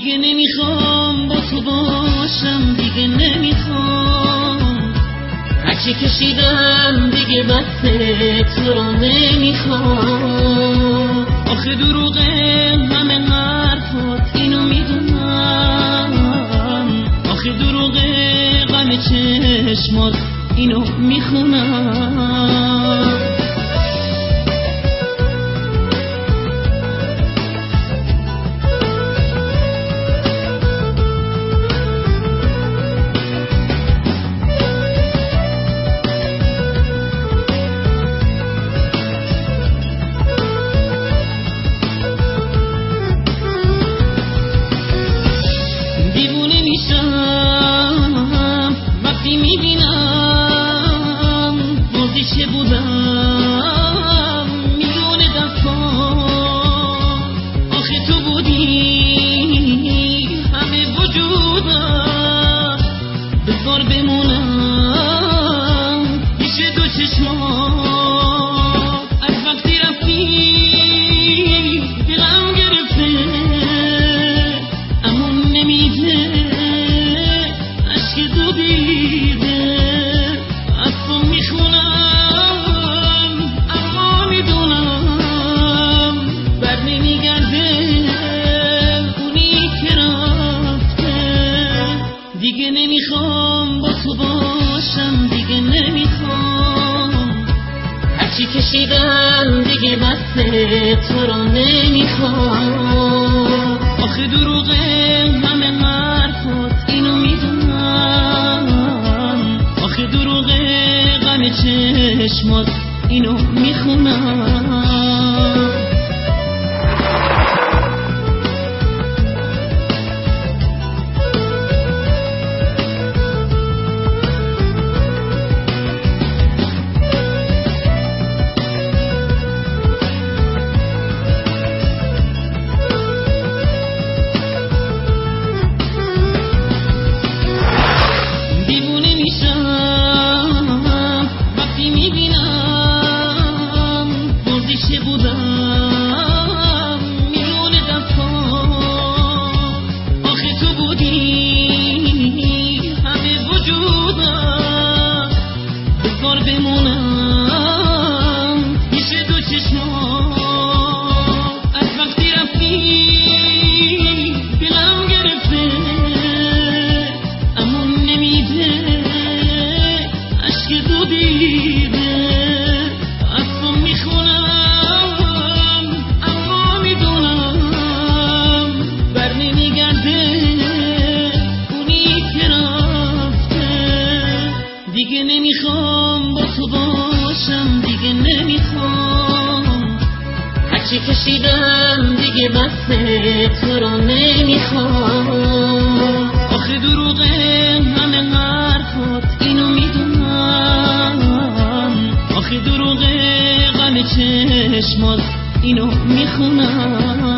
دیگه نمیخوام با تو باشم، دیگه نمیخوام هرچی کشیدم دیگه بسه، تو رو نمیخوام. آخه دروغه همه حرفات، اینو میدونم. آخه دروغه غم چشمات، اینو میخونم. دیوونه میشم وقتی میبینم بازی چه بودم میلیون دفعه. آخه تو بودی همه وجودم، بذار بمونم پیش دو چشمات. از وقتی رفتی دلم گرفته، اما نمیده عشق تو دیده. از تو میخونم اما میدونم بر نمیگرده اونی که رفته. دیگه نمیخوام با تو باشم، دیگه نمیخوام هرچی کشیدم دیگه بسه، تو رو نمیخوام. آخه دروغه همه حرفات، اینو میدونم. آخه دروغه غم چشمات، اینو میخونم. دیوونه میشم وقتی میبینم بازی چه بودم میلیون دفعه. آخه تو بودی همه وجودم، بذار بمونم پیش دو چشمات. از وقتی رفتی دلم گرفته، اما نمیده عشق تو دیده. از تو میخونم اما میدونم بر نمیگرده اونی که رفته. دیگه نمیخوام با تو باشم، دیگه نمیخوام هرچی کشیدم دیگه بسه، تو رو نمیخوام. آخه دروغه همه حرفات، اینو میدونم. آخه دروغه غم چشمات، اینو میخونم.